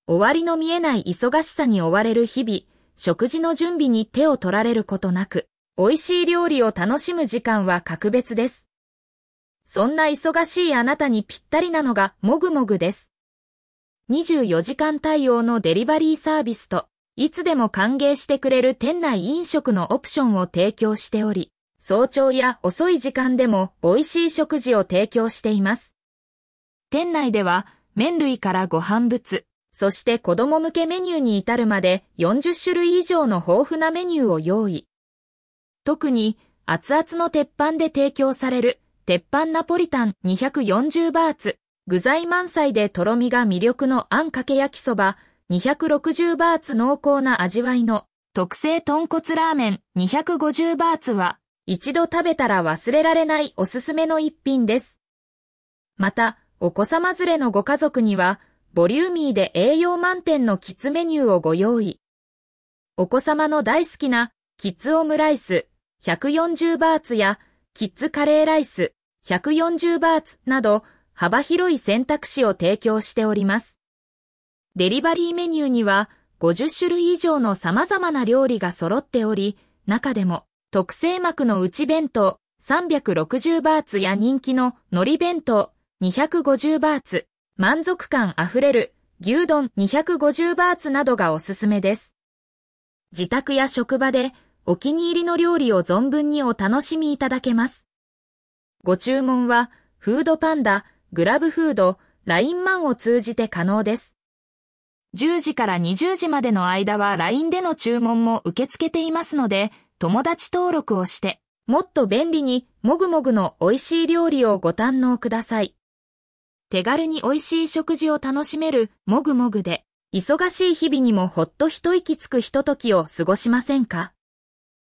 終わりの見えない忙しさに追われる日々、食事の準備に手を取られることなく、美味しい料理を楽しむ時間は格別です。そんな忙しいあなたにぴったりなのがもぐもぐです。24時間対応のデリバリーサービスと、いつでも歓迎してくれる店内飲食のオプションを提供しており、早朝や遅い時間でも美味しい食事を提供しています。店内では麺類からご飯物、そして子供向けメニューに至るまで40種類以上の豊富なメニューを用意。特に熱々の鉄板で提供される鉄板ナポリタン240バーツ、具材満載でとろみが魅力のあんかけ焼きそば260バーツ濃厚な味わいの特製豚骨ラーメン250バーツは一度食べたら忘れられないおすすめの一品です。また、お子様連れのご家族にはボリューミーで栄養満点のキッズメニューをご用意。お子様の大好きなキッズオムライス140バーツやキッズカレーライス140バーツなど幅広い選択肢を提供しております。デリバリーメニューには50種類以上の様々な料理が揃っており、中でも特製幕の内弁当360バーツや人気の海苔弁当250バーツ、満足感あふれる牛丼250バーツなどがおすすめです。自宅や職場でお気に入りの料理を存分にお楽しみいただけます。ご注文はフードパンダ、グラブフード、LINE マンを通じて可能です。10時から20時までの間は LINE での注文も受け付けていますので、友達登録をして、もっと便利にもぐもぐの美味しい料理をご堪能ください。手軽に美味しい食事を楽しめるもぐもぐで、忙しい日々にもほっと一息つくひとときを過ごしませんか？